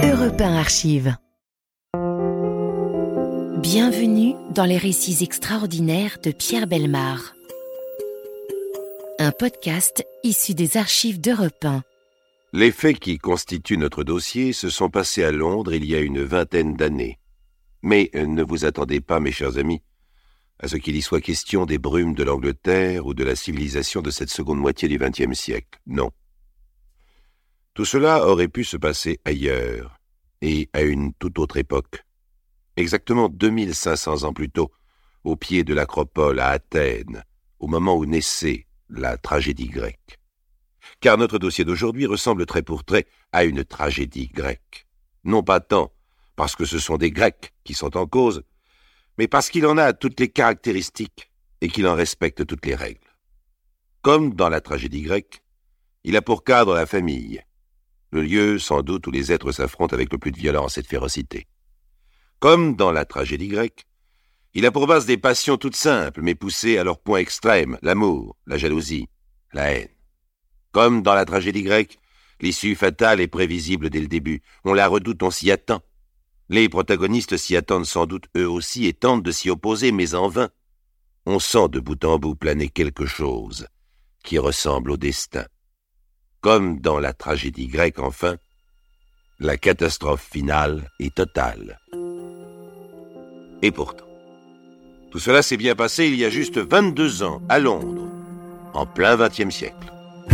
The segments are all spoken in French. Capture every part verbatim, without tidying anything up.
Europe un Archives. Bienvenue dans les récits extraordinaires de Pierre Bellemare. Un podcast issu des archives d'Europe un. Les faits qui constituent notre dossier se sont passés à Londres il y a une vingtaine d'années. Mais ne vous attendez pas, mes chers amis, à ce qu'il y soit question des brumes de l'Angleterre ou de la civilisation de cette seconde moitié du vingtième siècle. Non. Tout cela aurait pu se passer ailleurs, et à une toute autre époque. Exactement deux mille cinq cents ans plus tôt, au pied de l'Acropole à Athènes, au moment où naissait la tragédie grecque. Car notre dossier d'aujourd'hui ressemble trait pour trait à une tragédie grecque. Non pas tant parce que ce sont des Grecs qui sont en cause, mais parce qu'il en a toutes les caractéristiques et qu'il en respecte toutes les règles. Comme dans la tragédie grecque, il a pour cadre la famille, le lieu sans doute où les êtres s'affrontent avec le plus de violence et de férocité. Comme dans la tragédie grecque, il a pour base des passions toutes simples mais poussées à leur point extrême, l'amour, la jalousie, la haine. Comme dans la tragédie grecque, l'issue fatale est prévisible dès le début. On la redoute, on s'y attend. Les protagonistes s'y attendent sans doute eux aussi et tentent de s'y opposer, mais en vain. On sent de bout en bout planer quelque chose qui ressemble au destin. Comme dans la tragédie grecque, enfin, la catastrophe finale est totale. Et pourtant, tout cela s'est bien passé il y a juste vingt-deux ans, à Londres, en plein vingtième siècle.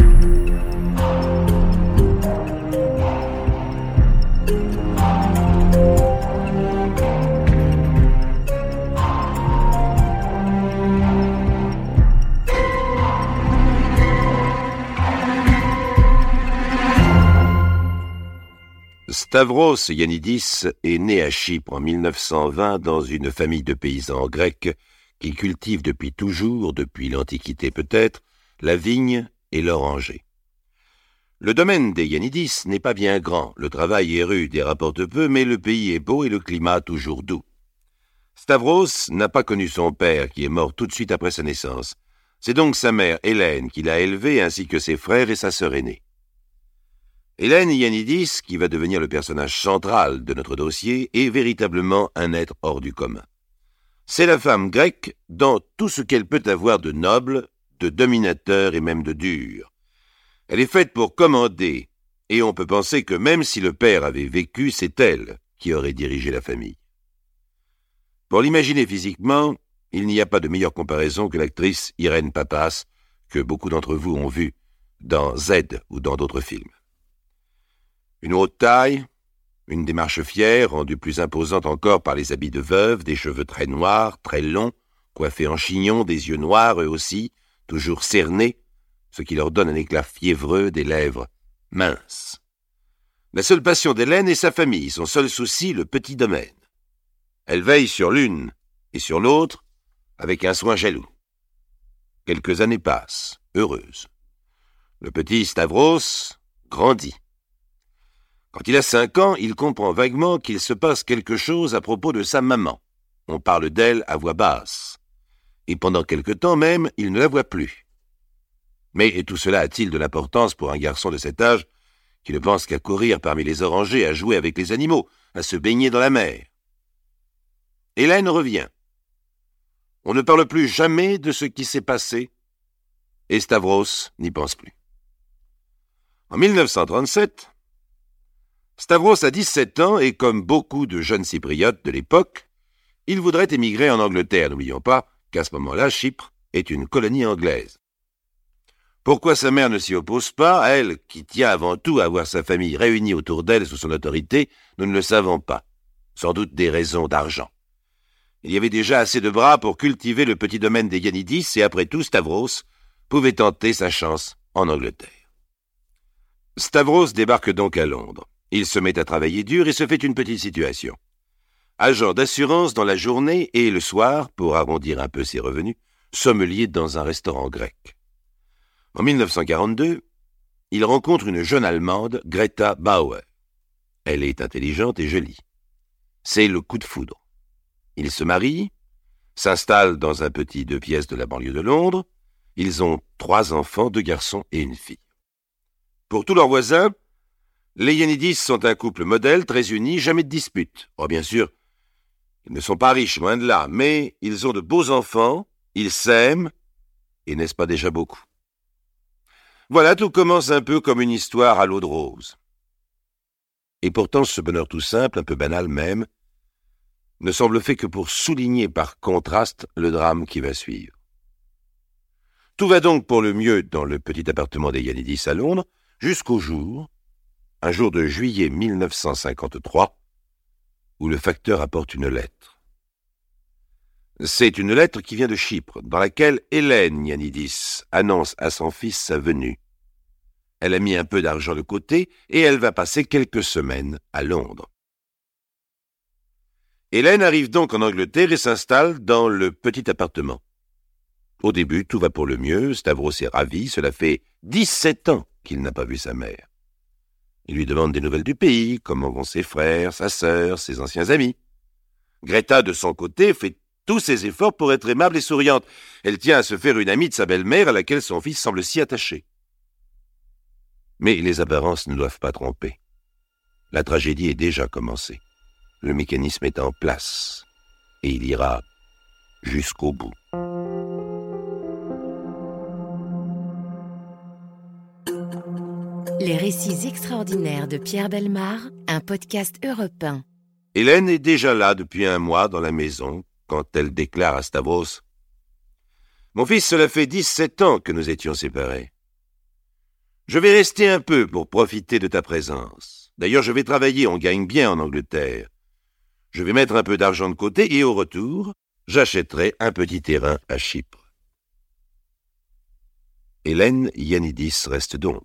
Stavros Ioannidis est né à Chypre en mille neuf cent vingt dans une famille de paysans grecs qui cultivent depuis toujours, depuis l'Antiquité peut-être, la vigne et l'oranger. Le domaine des Ioannidis n'est pas bien grand, le travail est rude et rapporte peu, mais le pays est beau et le climat toujours doux. Stavros n'a pas connu son père qui est mort tout de suite après sa naissance. C'est donc sa mère Hélène qui l'a élevé ainsi que ses frères et sa sœur aînée. Hélène Ioannidis, qui va devenir le personnage central de notre dossier, est véritablement un être hors du commun. C'est la femme grecque dans tout ce qu'elle peut avoir de noble, de dominateur et même de dur. Elle est faite pour commander, et on peut penser que même si le père avait vécu, c'est elle qui aurait dirigé la famille. Pour l'imaginer physiquement, il n'y a pas de meilleure comparaison que l'actrice Irène Papas, que beaucoup d'entre vous ont vue dans Z ou dans d'autres films. Une haute taille, une démarche fière, rendue plus imposante encore par les habits de veuve, des cheveux très noirs, très longs, coiffés en chignon, des yeux noirs eux aussi, toujours cernés, ce qui leur donne un éclat fiévreux, des lèvres minces. La seule passion d'Hélène est sa famille, son seul souci, le petit domaine. Elle veille sur l'une et sur l'autre avec un soin jaloux. Quelques années passent, heureuses. Le petit Stavros grandit. Quand il a cinq ans, il comprend vaguement qu'il se passe quelque chose à propos de sa maman. On parle d'elle à voix basse. Et pendant quelque temps même, il ne la voit plus. Mais tout cela a-t-il de l'importance pour un garçon de cet âge qui ne pense qu'à courir parmi les orangers, à jouer avec les animaux, à se baigner dans la mer? Hélène revient. On ne parle plus jamais de ce qui s'est passé, et Stavros n'y pense plus. En mille neuf cent trente-sept, Stavros a dix-sept ans et, comme beaucoup de jeunes cypriotes de l'époque, il voudrait émigrer en Angleterre. N'oublions pas qu'à ce moment-là, Chypre est une colonie anglaise. Pourquoi sa mère ne s'y oppose pas, elle qui tient avant tout à avoir sa famille réunie autour d'elle sous son autorité, nous ne le savons pas. Sans doute des raisons d'argent. Il y avait déjà assez de bras pour cultiver le petit domaine des Ioannidis et après tout, Stavros pouvait tenter sa chance en Angleterre. Stavros débarque donc à Londres. Il se met à travailler dur et se fait une petite situation. Agent d'assurance dans la journée et le soir, pour arrondir un peu ses revenus, sommelier dans un restaurant grec. En mille neuf cent quarante-deux, il rencontre une jeune Allemande, Greta Bauer. Elle est intelligente et jolie. C'est le coup de foudre. Ils se marient, s'installent dans un petit deux pièces de la banlieue de Londres. Ils ont trois enfants, deux garçons et une fille. Pour tous leurs voisins, Les Ioannidis sont un couple modèle, très uni, jamais de dispute. Oh, bien sûr, ils ne sont pas riches, loin de là, mais ils ont de beaux enfants, ils s'aiment, et n'est-ce pas déjà beaucoup? Voilà, tout commence un peu comme une histoire à l'eau de rose. Et pourtant, ce bonheur tout simple, un peu banal même, ne semble fait que pour souligner par contraste le drame qui va suivre. Tout va donc pour le mieux dans le petit appartement des Ioannidis à Londres, jusqu'au jour, un jour de juillet mille neuf cent cinquante-trois, où le facteur apporte une lettre. C'est une lettre qui vient de Chypre, dans laquelle Hélène Ioannidis annonce à son fils sa venue. Elle a mis un peu d'argent de côté et elle va passer quelques semaines à Londres. Hélène arrive donc en Angleterre et s'installe dans le petit appartement. Au début, tout va pour le mieux, Stavros est ravi, cela fait dix-sept ans qu'il n'a pas vu sa mère. Il lui demande des nouvelles du pays, comment vont ses frères, sa sœur, ses anciens amis. Greta, de son côté, fait tous ses efforts pour être aimable et souriante. Elle tient à se faire une amie de sa belle-mère à laquelle son fils semble si attaché. Mais les apparences ne doivent pas tromper. La tragédie est déjà commencée. Le mécanisme est en place. Et il ira jusqu'au bout. Les récits extraordinaires de Pierre Bellemare, un podcast Europe un. Hélène est déjà là depuis un mois dans la maison quand elle déclare à Stavros « Mon fils, cela fait dix-sept ans que nous étions séparés. Je vais rester un peu pour profiter de ta présence. D'ailleurs, je vais travailler, on gagne bien en Angleterre. Je vais mettre un peu d'argent de côté et au retour, j'achèterai un petit terrain à Chypre. » Hélène Ioannidis reste donc.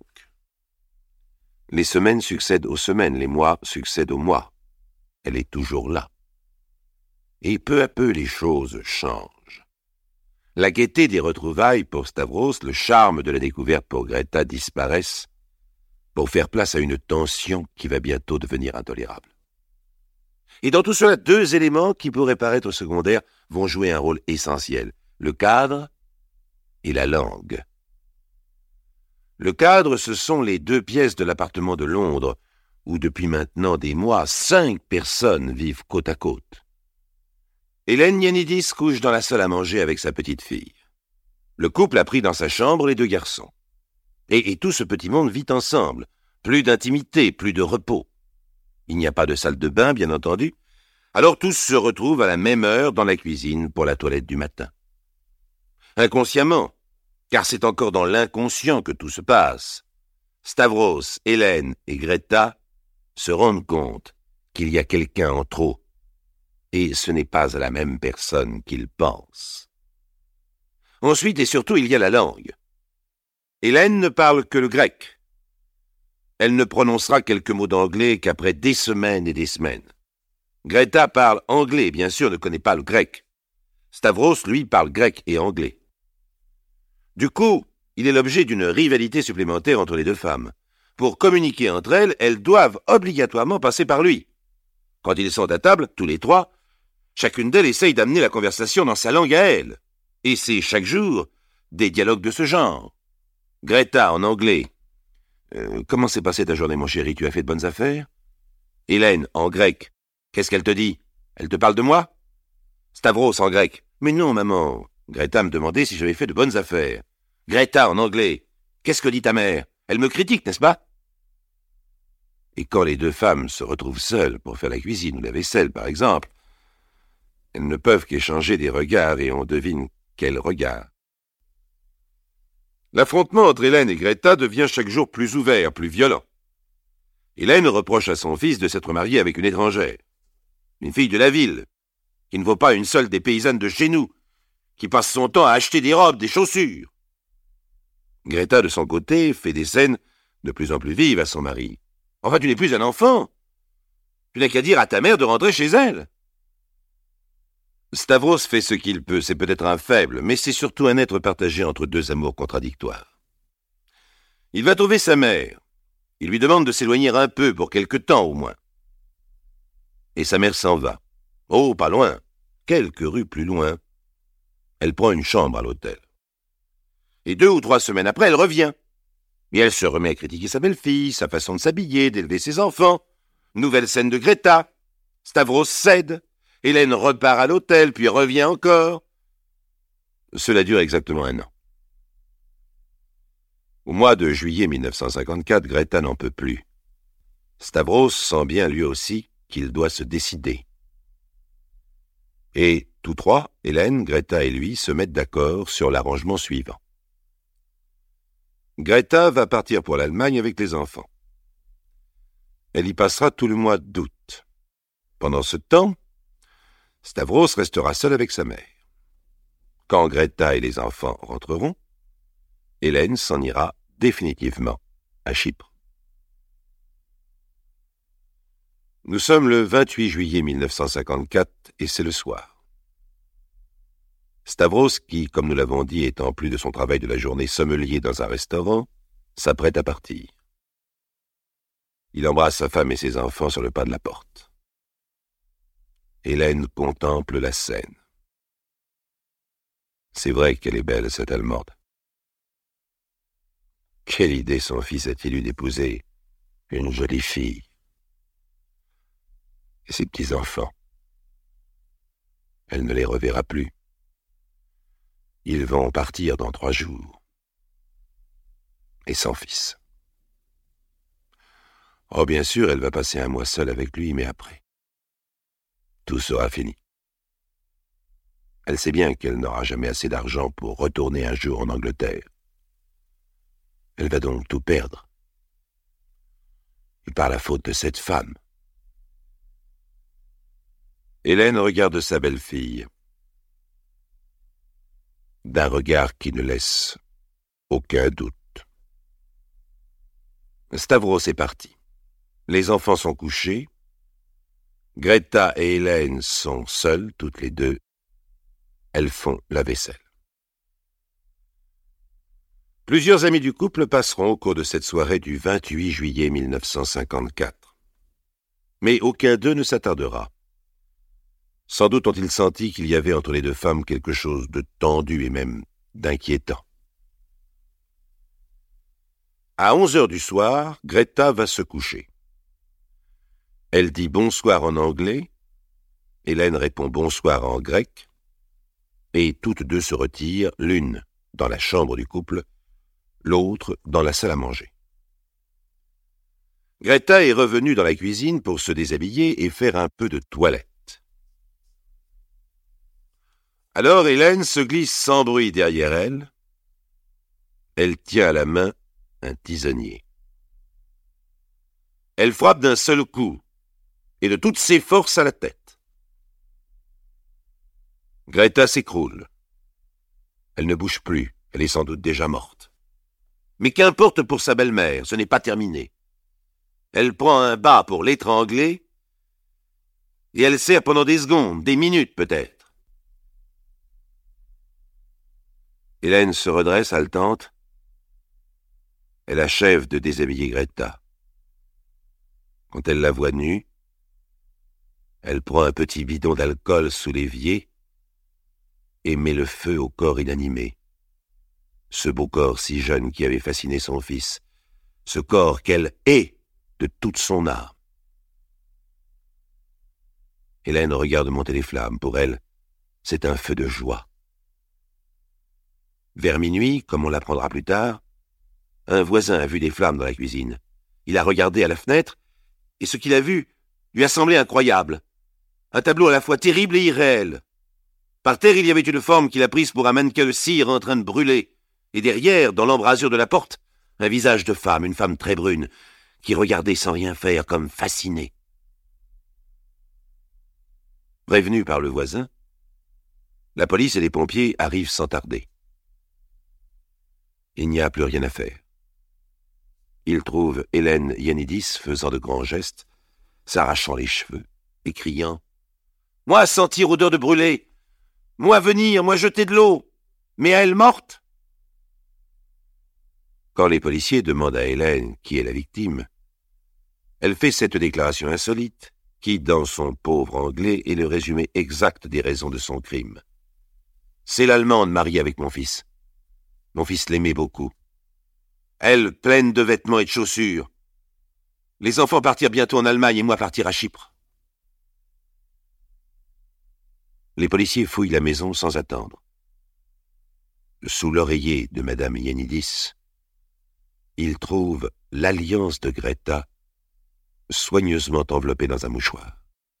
Les semaines succèdent aux semaines, les mois succèdent aux mois. Elle est toujours là. Et peu à peu, les choses changent. La gaieté des retrouvailles pour Stavros, le charme de la découverte pour Greta disparaissent pour faire place à une tension qui va bientôt devenir intolérable. Et dans tout cela, deux éléments qui pourraient paraître secondaires vont jouer un rôle essentiel, le cadre et la langue. Le cadre, ce sont les deux pièces de l'appartement de Londres, où depuis maintenant des mois, cinq personnes vivent côte à côte. Hélène Ioannidis couche dans la salle à manger avec sa petite fille. Le couple a pris dans sa chambre les deux garçons. Et, et tout ce petit monde vit ensemble. Plus d'intimité, plus de repos. Il n'y a pas de salle de bain, bien entendu. Alors tous se retrouvent à la même heure dans la cuisine pour la toilette du matin. Inconsciemment, car c'est encore dans l'inconscient que tout se passe, Stavros, Hélène et Greta se rendent compte qu'il y a quelqu'un en trop, et ce n'est pas à la même personne qu'ils pensent. Ensuite et surtout, il y a la langue. Hélène ne parle que le grec. Elle ne prononcera quelques mots d'anglais qu'après des semaines et des semaines. Greta parle anglais, bien sûr, ne connaît pas le grec. Stavros, lui, parle grec et anglais. Du coup, il est l'objet d'une rivalité supplémentaire entre les deux femmes. Pour communiquer entre elles, elles doivent obligatoirement passer par lui. Quand ils sont à table, tous les trois, chacune d'elles essaye d'amener la conversation dans sa langue à elle. Et c'est chaque jour des dialogues de ce genre. Greta, en anglais. Euh, « Comment s'est passée ta journée, mon chéri? Tu as fait de bonnes affaires ?» Hélène, en grec. « Qu'est-ce qu'elle te dit? Elle te parle de moi ?» Stavros, en grec. « Mais non, maman. » Greta me demandait si j'avais fait de bonnes affaires. Greta, en anglais. « Qu'est-ce que dit ta mère? Elle me critique, n'est-ce pas? » Et quand les deux femmes se retrouvent seules pour faire la cuisine ou la vaisselle, par exemple, elles ne peuvent qu'échanger des regards et on devine quels regards. L'affrontement entre Hélène et Greta devient chaque jour plus ouvert, plus violent. Hélène reproche à son fils de s'être marié avec une étrangère, une fille de la ville, qui ne vaut pas une seule des paysannes de chez nous, qui passe son temps à acheter des robes, des chaussures. Greta, de son côté, fait des scènes de plus en plus vives à son mari. « Enfin, tu n'es plus un enfant. Tu n'as qu'à dire à ta mère de rentrer chez elle. » Stavros fait ce qu'il peut, c'est peut-être un faible, mais c'est surtout un être partagé entre deux amours contradictoires. Il va trouver sa mère. Il lui demande de s'éloigner un peu, pour quelque temps au moins. Et sa mère s'en va. Oh, pas loin, quelques rues plus loin. Elle prend une chambre à l'hôtel. Et deux ou trois semaines après, elle revient. Et elle se remet à critiquer sa belle-fille, sa façon de s'habiller, d'élever ses enfants. Nouvelle scène de Greta. Stavros cède. Hélène repart à l'hôtel, puis revient encore. Cela dure exactement un an. Au mois de juillet mille neuf cent cinquante-quatre, Greta n'en peut plus. Stavros sent bien lui aussi qu'il doit se décider. Et tous trois, Hélène, Greta et lui, se mettent d'accord sur l'arrangement suivant. Greta va partir pour l'Allemagne avec les enfants. Elle y passera tout le mois d'août. Pendant ce temps, Stavros restera seul avec sa mère. Quand Greta et les enfants rentreront, Hélène s'en ira définitivement à Chypre. Nous sommes le vingt-huit juillet mille neuf cent cinquante-quatre et c'est le soir. Stavros, qui, comme nous l'avons dit, est en plus de son travail de la journée sommelier dans un restaurant, s'apprête à partir. Il embrasse sa femme et ses enfants sur le pas de la porte. Hélène contemple la scène. C'est vrai qu'elle est belle, cette Allemande. Quelle idée son fils a-t-il eu d'épouser une jolie fille? Et ses petits-enfants. Elle ne les reverra plus. Ils vont partir dans trois jours. Et sans fils. Oh, bien sûr, elle va passer un mois seule avec lui, mais après, tout sera fini. Elle sait bien qu'elle n'aura jamais assez d'argent pour retourner un jour en Angleterre. Elle va donc tout perdre. Et par la faute de cette femme. Hélène regarde sa belle-fille. D'un regard qui ne laisse aucun doute. Stavros est parti. Les enfants sont couchés. Greta et Hélène sont seules, toutes les deux. Elles font la vaisselle. Plusieurs amis du couple passeront au cours de cette soirée du vingt-huit juillet mille neuf cent cinquante-quatre. Mais aucun d'eux ne s'attardera. Sans doute ont-ils senti qu'il y avait entre les deux femmes quelque chose de tendu et même d'inquiétant. À onze heures du soir, Greta va se coucher. Elle dit bonsoir en anglais, Hélène répond bonsoir en grec, et toutes deux se retirent, l'une dans la chambre du couple, l'autre dans la salle à manger. Greta est revenue dans la cuisine pour se déshabiller et faire un peu de toilette. Alors Hélène se glisse sans bruit derrière elle. Elle tient à la main un tisonnier. Elle frappe d'un seul coup et de toutes ses forces à la tête. Greta s'écroule. Elle ne bouge plus, elle est sans doute déjà morte. Mais qu'importe pour sa belle-mère, ce n'est pas terminé. Elle prend un bât pour l'étrangler et elle serre pendant des secondes, des minutes peut-être. Hélène se redresse, haletante. Elle achève de déshabiller Greta. Quand elle la voit nue, elle prend un petit bidon d'alcool sous l'évier et met le feu au corps inanimé. Ce beau corps si jeune qui avait fasciné son fils, ce corps qu'elle hait de toute son âme. Hélène regarde monter les flammes. Pour elle, c'est un feu de joie. Vers minuit, comme on l'apprendra plus tard, un voisin a vu des flammes dans la cuisine. Il a regardé à la fenêtre, et ce qu'il a vu lui a semblé incroyable. Un tableau à la fois terrible et irréel. Par terre, il y avait une forme qu'il a prise pour un mannequin de cire en train de brûler, et derrière, dans l'embrasure de la porte, un visage de femme, une femme très brune, qui regardait sans rien faire, comme fascinée. Prévenus par le voisin, la police et les pompiers arrivent sans tarder. Il n'y a plus rien à faire. Ils trouvent Hélène Ioannidis faisant de grands gestes, s'arrachant les cheveux et criant « Moi sentir odeur de brûlé, moi venir, moi jeter de l'eau, mais elle morte ?» Quand les policiers demandent à Hélène qui est la victime, elle fait cette déclaration insolite qui, dans son pauvre anglais, est le résumé exact des raisons de son crime. « C'est l'Allemande mariée avec mon fils. Mon fils l'aimait beaucoup. Elle pleine de vêtements et de chaussures. Les enfants partirent bientôt en Allemagne et moi partir à Chypre. Les policiers fouillent la maison sans attendre. Sous l'oreiller de Madame Ioannidis, ils trouvent l'alliance de Greta soigneusement enveloppée dans un mouchoir.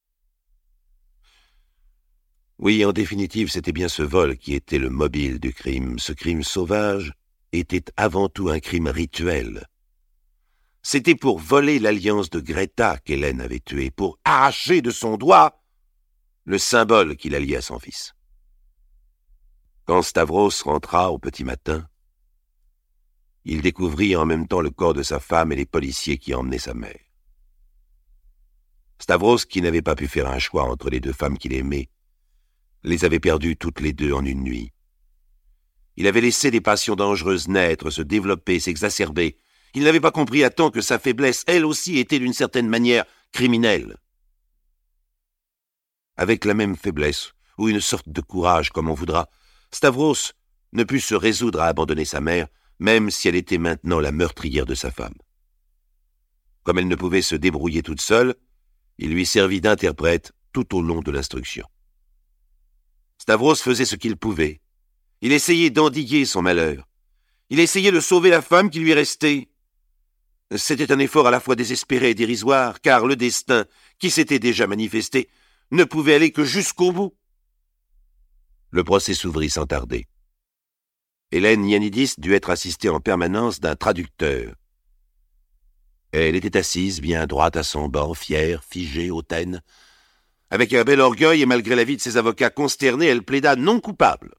Oui, en définitive, c'était bien ce vol qui était le mobile du crime. Ce crime sauvage était avant tout un crime rituel. C'était pour voler l'alliance de Greta qu'Hélène avait tué, pour arracher de son doigt le symbole qui la liait à son fils. Quand Stavros rentra au petit matin, il découvrit en même temps le corps de sa femme et les policiers qui emmenaient sa mère. Stavros, qui n'avait pas pu faire un choix entre les deux femmes qu'il aimait, les avait perdues toutes les deux en une nuit. Il avait laissé des passions dangereuses naître, se développer, s'exacerber. Il n'avait pas compris à temps que sa faiblesse, elle aussi, était d'une certaine manière criminelle. Avec la même faiblesse, ou une sorte de courage, comme on voudra, Stavros ne put se résoudre à abandonner sa mère, même si elle était maintenant la meurtrière de sa femme. Comme elle ne pouvait se débrouiller toute seule, il lui servit d'interprète tout au long de l'instruction. Stavros faisait ce qu'il pouvait. Il essayait d'endiguer son malheur. Il essayait de sauver la femme qui lui restait. C'était un effort à la fois désespéré et dérisoire, car le destin, qui s'était déjà manifesté, ne pouvait aller que jusqu'au bout. Le procès s'ouvrit sans tarder. Hélène Ioannidis dut être assistée en permanence d'un traducteur. Elle était assise, bien droite à son banc, fière, figée, hautaine. Avec un bel orgueil et malgré l'avis de ses avocats consternés, elle plaida non coupable.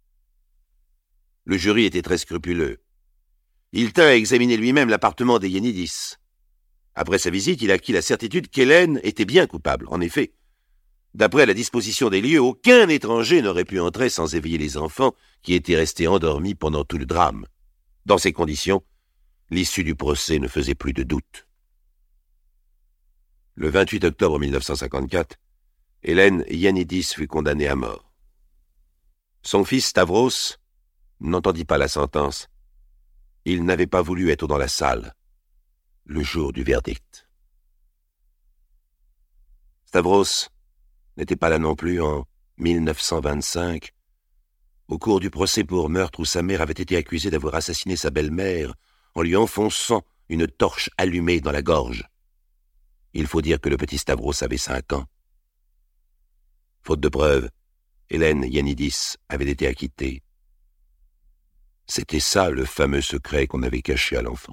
Le jury était très scrupuleux. Il tint à examiner lui-même l'appartement des Ioannidis. Après sa visite, il acquit la certitude qu'Hélène était bien coupable. En effet, d'après la disposition des lieux, aucun étranger n'aurait pu entrer sans éveiller les enfants qui étaient restés endormis pendant tout le drame. Dans ces conditions, l'issue du procès ne faisait plus de doute. Le vingt-huit octobre mille neuf cent cinquante-quatre, Hélène Ioannidis fut condamnée à mort. Son fils Stavros n'entendit pas la sentence. Il n'avait pas voulu être dans la salle le jour du verdict. Stavros n'était pas là non plus en mille neuf cent vingt-cinq, au cours du procès pour meurtre où sa mère avait été accusée d'avoir assassiné sa belle-mère en lui enfonçant une torche allumée dans la gorge. Il faut dire que le petit Stavros avait cinq ans. Faute de preuves, Hélène Ioannidis avait été acquittée. C'était ça le fameux secret qu'on avait caché à l'enfant.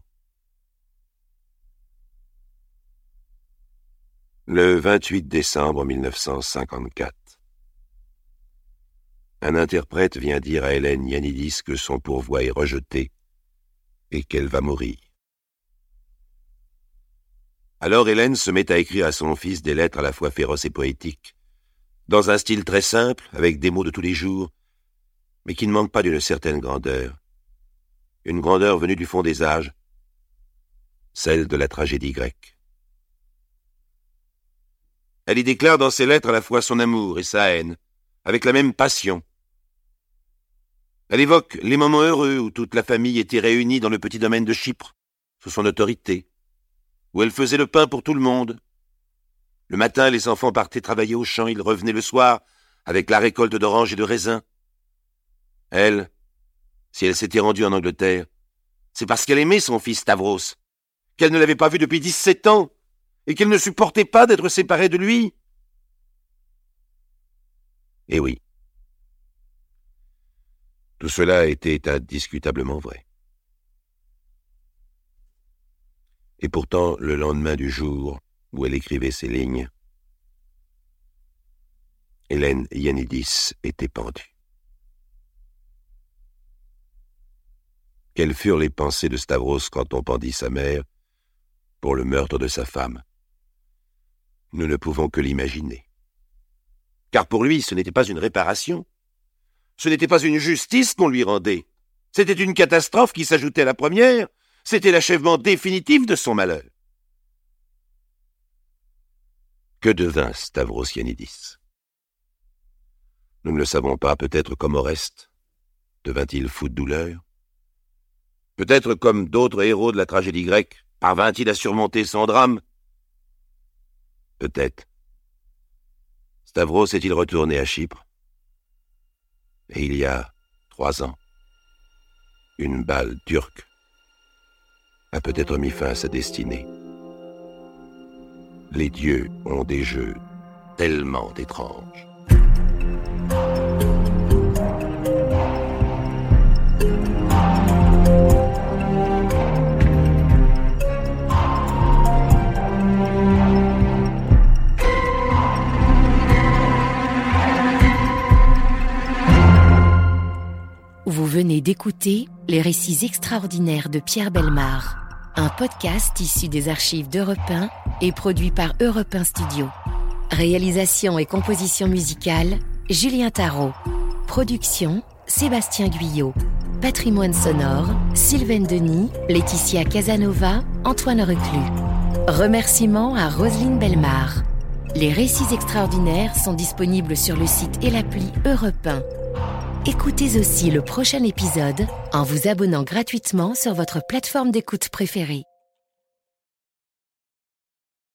Le vingt-huit décembre mille neuf cent cinquante-quatre, un interprète vient dire à Hélène Ioannidis que son pourvoi est rejeté et qu'elle va mourir. Alors Hélène se met à écrire à son fils des lettres à la fois féroces et poétiques, dans un style très simple, avec des mots de tous les jours, mais qui ne manquent pas d'une certaine grandeur. Une grandeur venue du fond des âges, celle de la tragédie grecque. Elle y déclare dans ses lettres à la fois son amour et sa haine, avec la même passion. Elle évoque les moments heureux où toute la famille était réunie dans le petit domaine de Chypre, sous son autorité, où elle faisait le pain pour tout le monde. Le matin, les enfants partaient travailler au champ, ils revenaient le soir avec la récolte d'oranges et de raisins. Elle, si elle s'était rendue en Angleterre, c'est parce qu'elle aimait son fils Stavros, qu'elle ne l'avait pas vu depuis dix-sept ans, et qu'elle ne supportait pas d'être séparée de lui. Eh oui. Tout cela était indiscutablement vrai. Et pourtant, le lendemain du jour où elle écrivait ces lignes, Hélène Ioannidis était pendue. Quelles furent les pensées de Stavros quand on pendit sa mère pour le meurtre de sa femme? Nous ne pouvons que l'imaginer. Car pour lui, ce n'était pas une réparation. Ce n'était pas une justice qu'on lui rendait. C'était une catastrophe qui s'ajoutait à la première. C'était l'achèvement définitif de son malheur. Que devint Stavros Ioannidis? Nous ne le savons pas, peut-être comme Oreste. Devint-il fou de douleur? Peut-être comme d'autres héros de la tragédie grecque, parvint-il à surmonter son drame? Peut-être. Stavros est-il retourné à Chypre? Et il y a trois ans, une balle turque a peut-être mis fin à sa destinée. Les dieux ont des jeux tellement étranges. Vous venez d'écouter Les récits extraordinaires de Pierre Bellemare, un podcast issu des archives d'Europe un et produit par Europe un Studio. Réalisation et composition musicale, Julien Tarot. Production, Sébastien Guyot. Patrimoine sonore, Sylvaine Denis, Laetitia Casanova, Antoine Reclus. Remerciements à Roselyne Bellemare. Les récits extraordinaires sont disponibles sur le site et l'appli Europe un. Écoutez aussi le prochain épisode en vous abonnant gratuitement sur votre plateforme d'écoute préférée.